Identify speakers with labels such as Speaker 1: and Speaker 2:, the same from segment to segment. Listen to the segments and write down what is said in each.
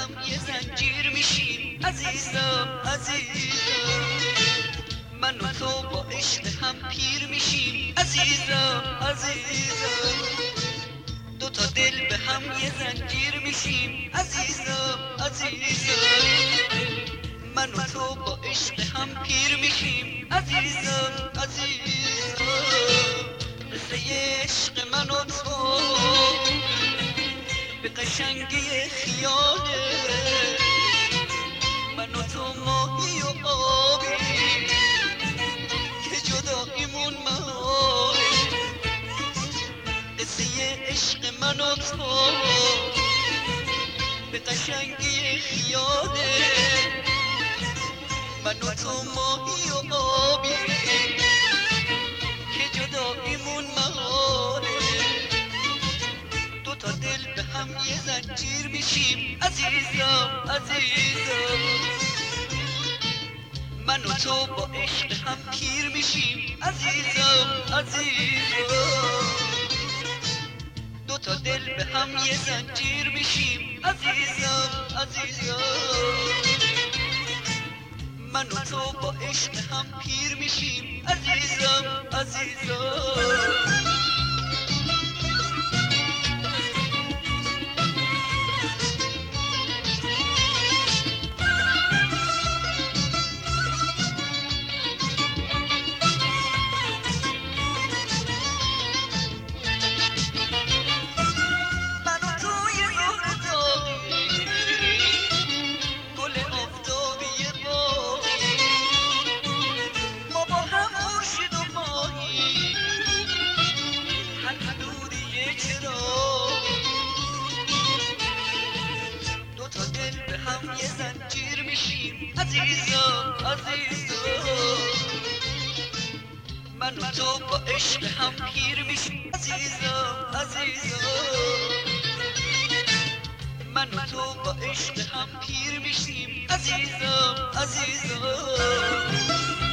Speaker 1: هم یه زنجیر میشیم عزیزم عزیزم، من و تو با عشق هم پیر میشیم عزیزم عزیزم، دو تا دل به هم یه زنجیر میشیم عزیزم عزیزم، من و تو با عشق هم پیر میشیم عزیزم عزیزم. قصه عشق من و تو به قشنگی خیاله، من و تو ماهی و آبی که جداییمون محاله. قصه عشق من و تو به قشنگی خیاله، من و تو ماهی و آبی که جداییمون محاله. دو تا دل به هم یه زنجیر میشیم عزیزم عزیزم، من و تو با عشق هم پیر میشیم عزیزم عزیزم، دو تا دل به هم یه زنجیر میشیم عزیزم عزیزم، من و تو با عشق هم پیر میشیم عزیزم عزیزم. یه زنجیر میشیم عزیزم عزیزم، من و تو با عشق هم پیر میشیم عزیزم عزیزم، من و تو با عشق هم پیر میشیم عزیزم عزیزم.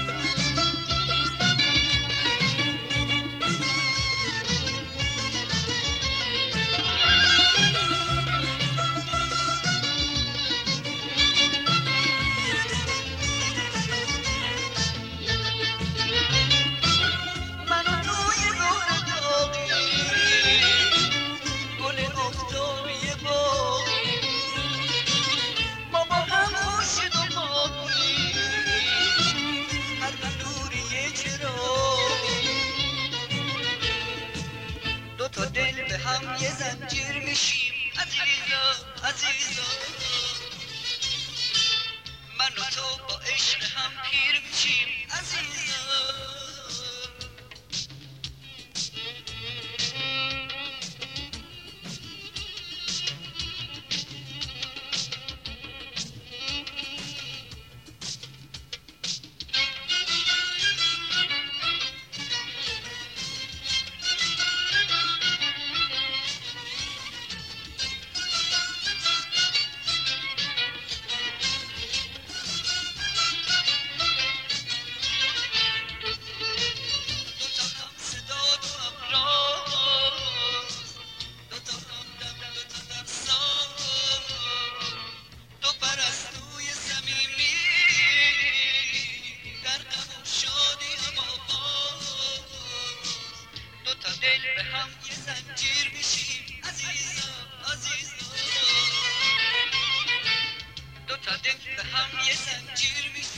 Speaker 1: دو تا دل به هم یه زنجیر میشیم عزیزم عزیزم، من و تو با عشق هم پیر میشیم عزیزم. دل به هم یه زنجیر میشیم عزیزم عزیزم، دو تا دل به هم یه زنجیر میشیم.